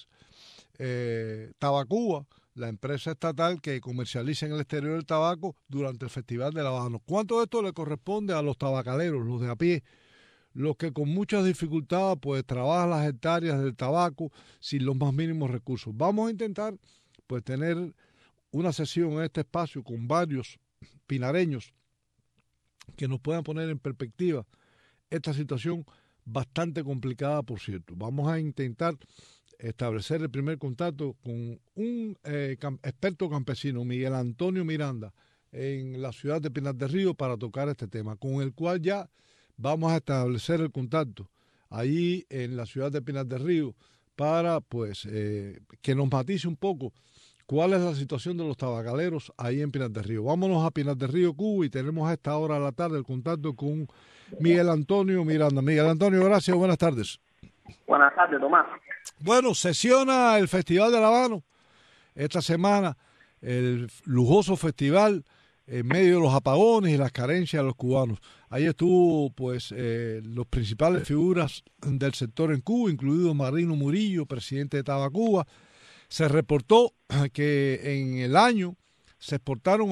Tabacuba, la empresa estatal que comercializa en el exterior el tabaco durante el Festival del Habano. ¿Cuánto de esto le corresponde a los tabacaleros, los de a pie, los que con muchas dificultades trabajan las hectáreas del tabaco sin los más mínimos recursos? Vamos a intentar tener una sesión en este espacio con varios pinareños que nos puedan poner en perspectiva esta situación bastante complicada, por cierto. Vamos a intentar establecer el primer contacto con un experto campesino, Miguel Antonio Miranda, en la ciudad de Pinar del Río, para tocar este tema, con el cual ya vamos a establecer el contacto allí en la ciudad de Pinar del Río para que nos matice un poco cuál es la situación de los tabacaleros ahí en Pinar del Río. Vámonos a Pinar del Río, Cuba, y tenemos a esta hora de la tarde el contacto con Miguel Antonio Miranda. Miguel Antonio, gracias, buenas tardes. Buenas tardes, Tomás. Bueno, sesiona el Festival del Habano esta semana, el lujoso festival en medio de los apagones y las carencias de los cubanos. Ahí estuvo los principales figuras del sector en Cuba, incluido Marino Murillo, presidente de Tabacuba. Se reportó que en el año se exportaron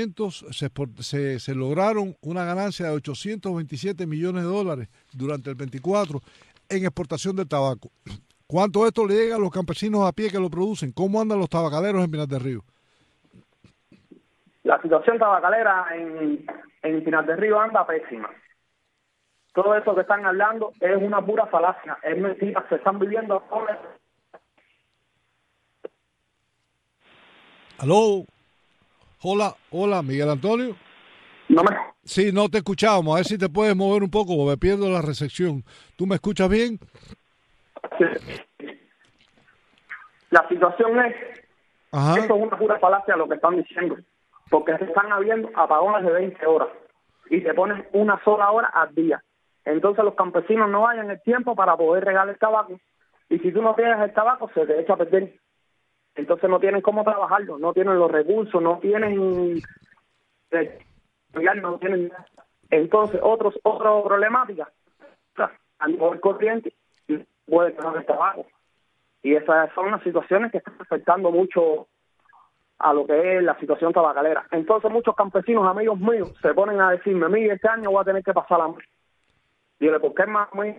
se lograron una ganancia de 827 millones de dólares durante el 24 en exportación del tabaco. ¿Cuánto esto le llega a los campesinos a pie que lo producen? ¿Cómo andan los tabacaleros en Pinar del Río? La situación tabacalera en Pinar del Río anda pésima. Todo eso que están hablando es una pura falacia, es mentira. Se están viviendo Aló. Hola, Miguel Antonio. No me... Sí, no te escuchábamos. A ver si te puedes mover un poco, porque me pierdo la recepción. ¿Tú me escuchas bien? Sí. La situación es, Ajá. esto es una pura falacia lo que están diciendo, porque se están habiendo apagones de 20 horas y te ponen una sola hora al día. Entonces los campesinos no hayan el tiempo para poder regar el tabaco, y si tú no tienes el tabaco se te echa a perder. Entonces no tienen cómo trabajarlo, no tienen los recursos, no tienen no tienen nada. Entonces otra problemática, a nivel corriente puede tener el tabaco, y esas son las situaciones que están afectando mucho a lo que es la situación tabacalera. Entonces muchos campesinos, amigos míos, se ponen a decirme: mire, este año voy a tener que pasar hambre. Dile, ¿por qué más en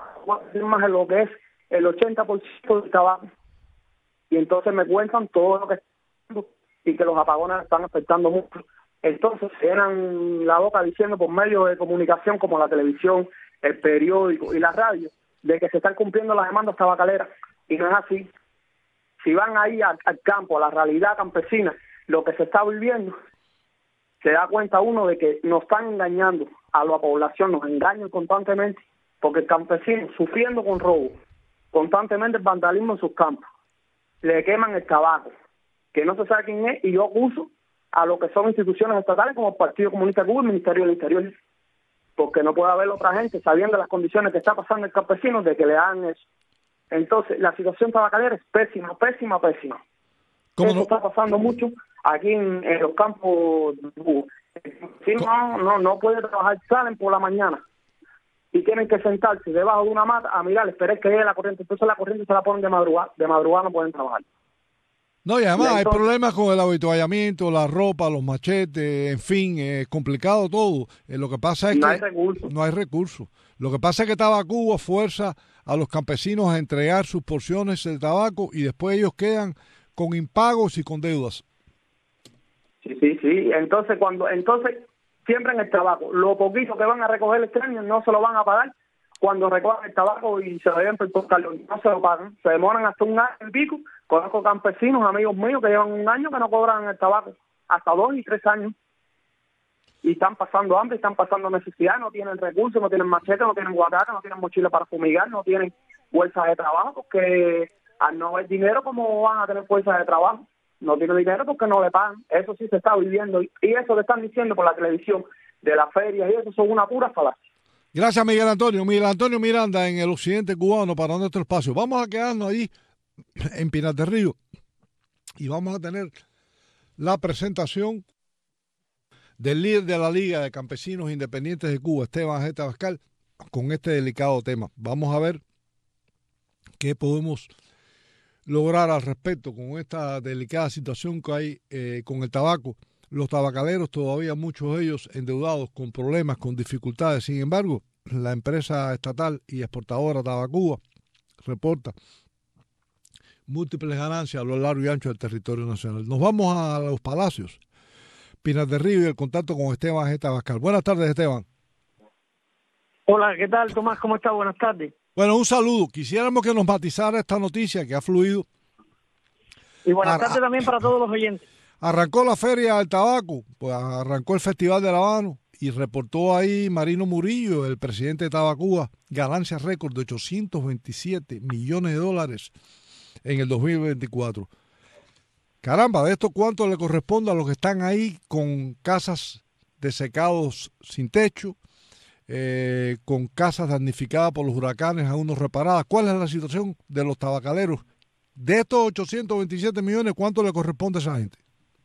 lo que es el 80% del tabaco? Y entonces me cuentan todo lo que está pasando y que los apagones están afectando mucho. Entonces se llenan la boca diciendo por medio de comunicación como la televisión, el periódico y la radio, de que se están cumpliendo las demandas tabacaleras, y no es así. Si van ahí al campo, a la realidad campesina, lo que se está viviendo, se da cuenta uno de que nos están engañando a la población, nos engañan constantemente, porque el campesino, sufriendo con robo, constantemente el vandalismo en sus campos, le queman el tabaco, que no se sabe quién es, y yo acuso a lo que son instituciones estatales como el Partido Comunista de Cuba y el Ministerio del Interior, porque no puede haber otra gente sabiendo las condiciones que está pasando el campesino de que le hagan eso. Entonces la situación tabacalera es pésima. Eso está pasando mucho aquí en los campos de Cuba. Si no puede trabajar, salen por la mañana y tienen que sentarse debajo de una mata a mirar, esperar que llegue la corriente. Entonces la corriente se la ponen de madrugada no pueden trabajar. No, y además Y entonces, hay problemas con el avituallamiento, la ropa, los machetes, en fin, es complicado todo. Lo que pasa es no que hay recursos. no hay recursos. Lo que pasa es que Tabacuba fuerza a los campesinos a entregar sus porciones de tabaco y después ellos quedan con impagos y con deudas. Sí. Entonces siembran el tabaco. Lo poquito que van a recoger este año no se lo van a pagar cuando recojan el tabaco y se lo lleven por Portalón. No se lo pagan. Se demoran hasta un año y pico. Conozco campesinos, amigos míos, que llevan un año que no cobran el tabaco. Hasta 2 y 3 años. Y están pasando hambre, están pasando necesidad, no tienen recursos, no tienen machete, no tienen guataca, no tienen mochila para fumigar, no tienen fuerza de trabajo, porque al no haber dinero, ¿cómo van a tener fuerza de trabajo? No tienen dinero porque no le pagan. Eso sí se está viviendo. Y eso que están diciendo por la televisión de las ferias y eso son una pura falacia. Gracias, Miguel Antonio. Miguel Antonio Miranda en el occidente cubano para nuestro espacio. Vamos a quedarnos ahí en Pinar del Río y vamos a tener la presentación del líder de la Liga de Campesinos Independientes de Cuba, Esteban Jeta Abascal, con este delicado tema. Vamos a ver qué podemos lograr al respecto con esta delicada situación que hay con el tabaco. Los tabacaleros, todavía muchos de ellos endeudados, con problemas, con dificultades. Sin embargo, la empresa estatal y exportadora Tabacuba reporta múltiples ganancias a lo largo y ancho del territorio nacional. Nos vamos a los Palacios, Pinar del Río, y el contacto con Esteban Jeta Abascal. Buenas tardes, Esteban. Hola, ¿qué tal, Tomás? ¿Cómo estás? Buenas tardes. Bueno, un saludo. Quisiéramos que nos matizara esta noticia que ha fluido. Y buenas tardes también para todos los oyentes. Arrancó la Feria del Tabaco, pues arrancó el Festival del Habano y reportó ahí Marino Murillo, el presidente de Tabacuba, ganancias récord de $827 millones en el 2024. Caramba, ¿de esto cuánto le corresponde a los que están ahí con casas de secados sin techo, con casas damnificadas por los huracanes, aún no reparadas? ¿Cuál es la situación de los tabacaleros? De estos 827 millones, ¿cuánto le corresponde a esa gente?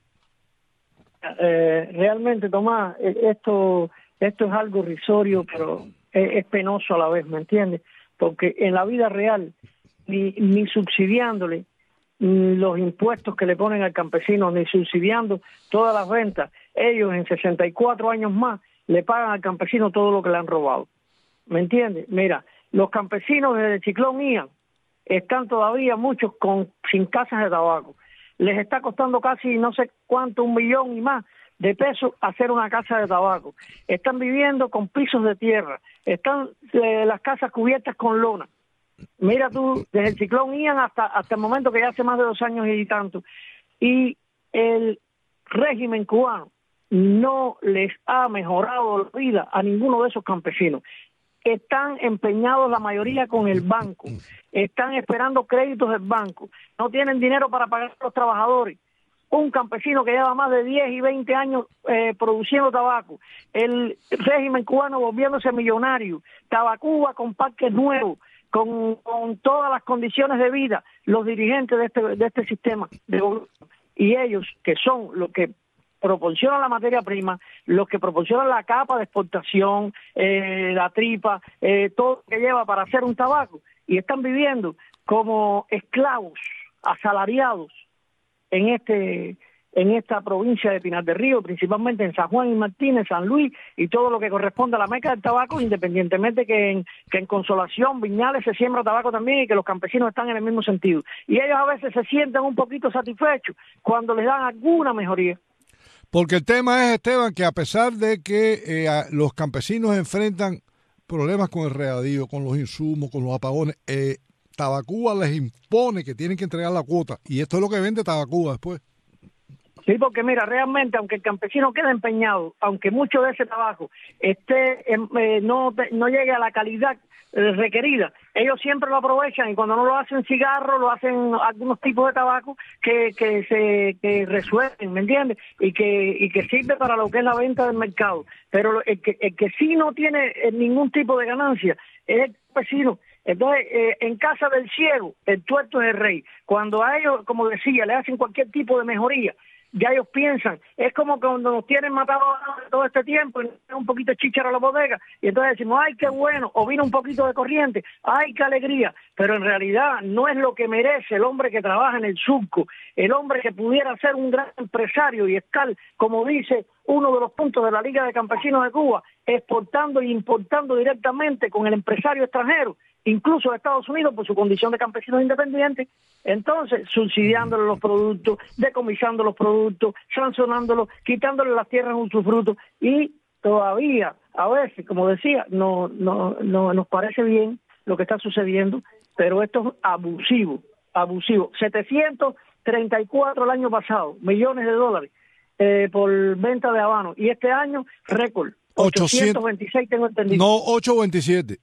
Realmente, Tomás, esto es algo irrisorio, pero es penoso a la vez, ¿me entiendes? Porque en la vida real, ni subsidiándole los impuestos que le ponen al campesino, ni subsidiando todas las rentas, ellos en 64 años más le pagan al campesino todo lo que le han robado. ¿Me entiendes? Mira, los campesinos desde el ciclón Ian están todavía muchos sin casas de tabaco. Les está costando casi no sé cuánto, 1 millón y más de pesos hacer una casa de tabaco. Están viviendo con pisos de tierra, están las casas cubiertas con lona. Mira tú, desde el ciclón Ian hasta el momento, que ya hace más de 2 años y tanto. Y el régimen cubano no les ha mejorado la vida a ninguno de esos campesinos. Están empeñados la mayoría con el banco, están esperando créditos del banco, no tienen dinero para pagar a los trabajadores. Un campesino que lleva más de 10 y 20 años produciendo tabaco, el régimen cubano volviéndose millonario, Tabacuba con parques nuevos, con todas las condiciones de vida, los dirigentes de este sistema de gobierno, y ellos que son los que proporcionan la materia prima, los que proporcionan la capa de exportación, la tripa, todo lo que lleva para hacer un tabaco, y están viviendo como esclavos, asalariados en esta provincia de Pinar del Río, principalmente en San Juan y Martínez, San Luis y todo lo que corresponde a la meca del tabaco, independientemente que en Consolación, Viñales se siembra tabaco también y que los campesinos están en el mismo sentido. Y ellos a veces se sienten un poquito satisfechos cuando les dan alguna mejoría. Porque el tema es, Esteban, que a pesar de que los campesinos enfrentan problemas con el regadío, con los insumos, con los apagones, Tabacuba les impone que tienen que entregar la cuota, y esto es lo que vende Tabacuba después. Sí, porque mira, realmente, aunque el campesino quede empeñado, aunque mucho de ese trabajo no llegue a la calidad requerida, ellos siempre lo aprovechan, y cuando no lo hacen cigarro, lo hacen algunos tipos de tabaco que resuelven, ¿me entiendes? Y que sirve para lo que es la venta del mercado. Pero el que sí no tiene ningún tipo de ganancia es el campesino. Entonces, en casa del ciego, el tuerto es el rey. Cuando a ellos, como decía, le hacen cualquier tipo de mejoría, ya ellos piensan, es como cuando nos tienen matado todo este tiempo y un poquito de chícharo a la bodega, y entonces decimos, ay, qué bueno, o vino un poquito de corriente, ay, qué alegría, pero en realidad no es lo que merece el hombre que trabaja en el surco, el hombre que pudiera ser un gran empresario y estar, como dice uno de los puntos de la Liga de Campesinos de Cuba, exportando e importando directamente con el empresario extranjero, incluso de Estados Unidos, por su condición de campesinos independientes. Entonces, subsidiándole los productos, decomisando los productos, sancionándolos, quitándole las tierras en usufructo, y todavía, a veces, como decía, no nos parece bien lo que está sucediendo, pero esto es abusivo. 734 el año pasado, millones de dólares por venta de habano, y este año, récord, 826 tengo entendido. No, 827.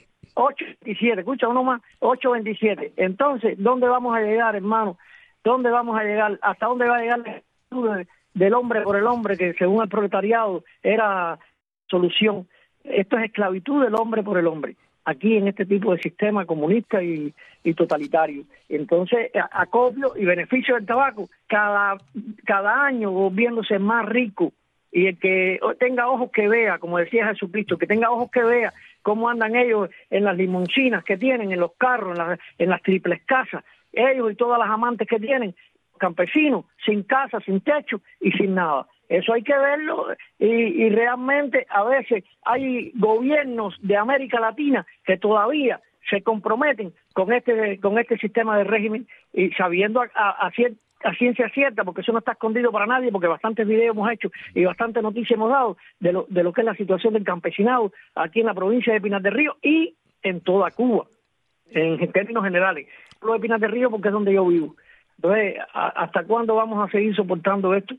8.27, escucha uno más, 8.27. Entonces, ¿dónde vamos a llegar, hermano? ¿Dónde vamos a llegar? ¿Hasta dónde va a llegar la actitud del hombre por el hombre, que según el proletariado era solución? Esto es esclavitud del hombre por el hombre, aquí en este tipo de sistema comunista y totalitario. Entonces, acopio y beneficio del tabaco, cada año volviéndose más rico, y el que tenga ojos que vea, como decía Jesucristo, que tenga ojos que vea cómo andan ellos en las limusinas que tienen, en los carros, en las triples casas, ellos y todas las amantes que tienen, campesinos, sin casa, sin techo y sin nada. Eso hay que verlo, y realmente a veces hay gobiernos de América Latina que todavía se comprometen con este sistema de régimen, y sabiendo a ciencia cierta, porque eso no está escondido para nadie, porque bastantes videos hemos hecho y bastantes noticias hemos dado de lo que es la situación del campesinado aquí en la provincia de Pinar del Río y en toda Cuba, en términos generales. Hablo de Pinar del Río porque es donde yo vivo. Entonces, ¿hasta cuándo vamos a seguir soportando esto?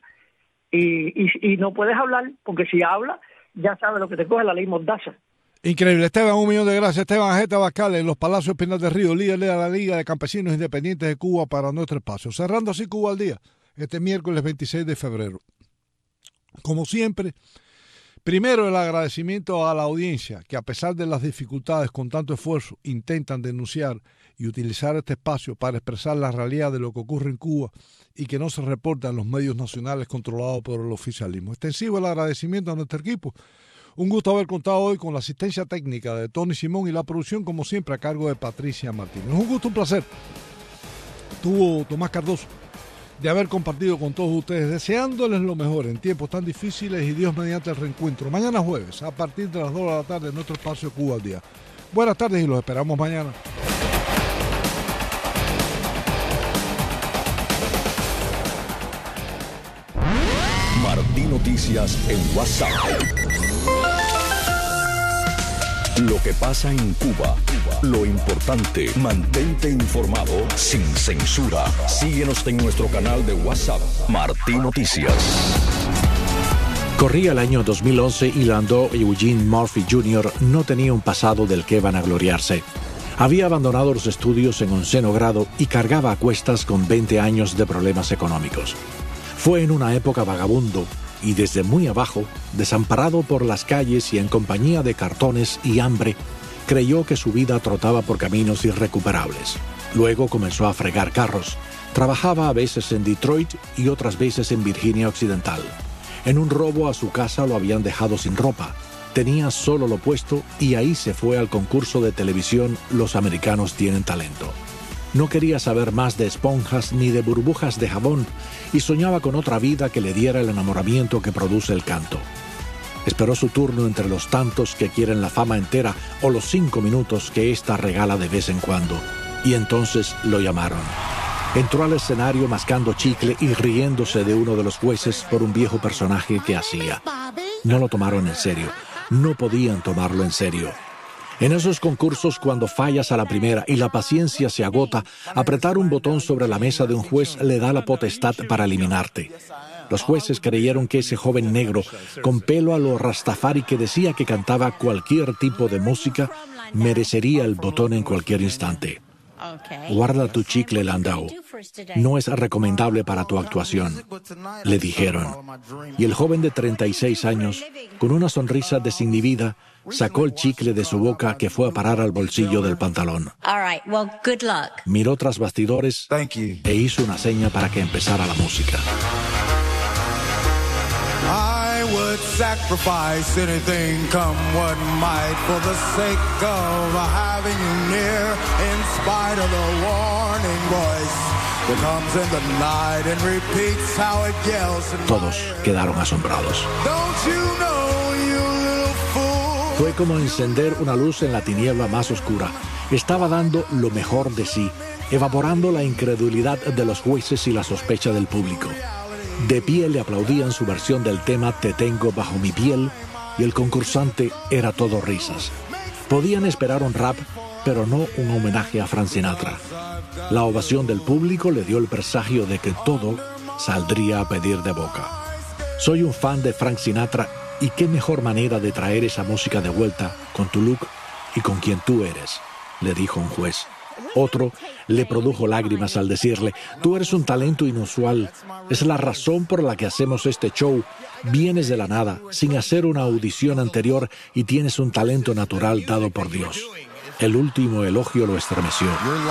Y no puedes hablar, porque si hablas, ya sabes lo que te coge la ley Mordaza. Increíble. Esteban, 1.000.000 de gracias. Esteban Jeta Bascal, en los Palacios Pinar del Río, líder de la Liga de Campesinos Independientes de Cuba para nuestro espacio. Cerrando así Cuba al Día, este miércoles 26 de febrero. Como siempre, primero el agradecimiento a la audiencia, que a pesar de las dificultades, con tanto esfuerzo, intentan denunciar y utilizar este espacio para expresar la realidad de lo que ocurre en Cuba y que no se reporta en los medios nacionales controlados por el oficialismo. Extensivo el agradecimiento a nuestro equipo. Un gusto haber contado hoy con la asistencia técnica de Tony Simón y la producción, como siempre, a cargo de Patricia Martínez. Un gusto, un placer. Tuvo Tomás Cardoso de haber compartido con todos ustedes, deseándoles lo mejor en tiempos tan difíciles y Dios mediante el reencuentro. Mañana jueves, a partir de las 2 de la tarde, en nuestro espacio Cuba al Día. Buenas tardes y los esperamos mañana. Martí Noticias en WhatsApp. Lo que pasa en Cuba. Lo importante, mantente informado sin censura. Síguenos en nuestro canal de WhatsApp, Martí Noticias. Corría el año 2011 y Landau Eugene Murphy Jr. no tenía un pasado del que vanagloriarse. Había abandonado los estudios en 11º grado y cargaba a cuestas con 20 años de problemas económicos. Fue en una época vagabundo y desde muy abajo, desamparado por las calles y en compañía de cartones y hambre, creyó que su vida trotaba por caminos irrecuperables. Luego comenzó a fregar carros. Trabajaba a veces en Detroit y otras veces en Virginia Occidental. En un robo a su casa lo habían dejado sin ropa. Tenía solo lo puesto y ahí se fue al concurso de televisión Los Americanos Tienen Talento. No quería saber más de esponjas ni de burbujas de jabón y soñaba con otra vida que le diera el enamoramiento que produce el canto. Esperó su turno entre los tantos que quieren la fama entera o los 5 minutos que ésta regala de vez en cuando. Y entonces lo llamaron. Entró al escenario mascando chicle y riéndose de uno de los jueces por un viejo personaje que hacía. No lo tomaron en serio. No podían tomarlo en serio. En esos concursos, cuando fallas a la primera y la paciencia se agota, apretar un botón sobre la mesa de un juez le da la potestad para eliminarte. Los jueces creyeron que ese joven negro, con pelo a lo Rastafari que decía que cantaba cualquier tipo de música, merecería el botón en cualquier instante. Guarda tu chicle, Landau. No es recomendable para tu actuación, le dijeron. Y el joven de 36 años, con una sonrisa desinhibida, sacó el chicle de su boca que fue a parar al bolsillo del pantalón. Miró tras bastidores e hizo una seña para que empezara la música. I would sacrifice anything, come what might, for the sake of having you near, in spite of the warning voice that comes in the night and repeats how it yells. Todos quedaron asombrados. Don't you know, you little fool? Fue como encender una luz en la tiniebla más oscura. Estaba dando lo mejor de sí, evaporando la incredulidad de los jueces y la sospecha del público. De pie le aplaudían su versión del tema Te tengo bajo mi piel y el concursante era todo risas. Podían esperar un rap, pero no un homenaje a Frank Sinatra. La ovación del público le dio el presagio de que todo saldría a pedir de boca. Soy un fan de Frank Sinatra y qué mejor manera de traer esa música de vuelta con tu look y con quien tú eres, le dijo un juez. Otro le produjo lágrimas al decirle, tú eres un talento inusual, es la razón por la que hacemos este show, vienes de la nada, sin hacer una audición anterior y tienes un talento natural dado por Dios. El último elogio lo estremeció.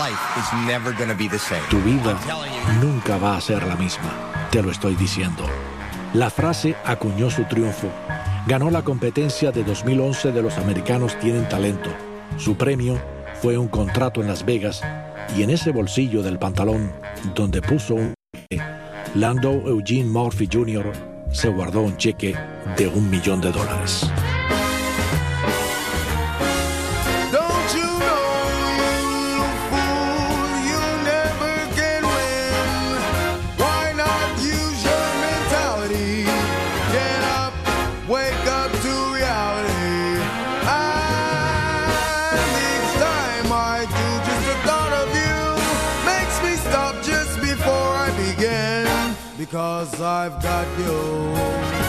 Tu vida nunca va a ser la misma, te lo estoy diciendo. La frase acuñó su triunfo. Ganó la competencia de 2011 de Los Americanos Tienen Talento. Su premio fue un contrato en Las Vegas y en ese bolsillo del pantalón donde puso un cheque, Landau Eugene Murphy Jr. se guardó un cheque de $1 millón. Because I've got you.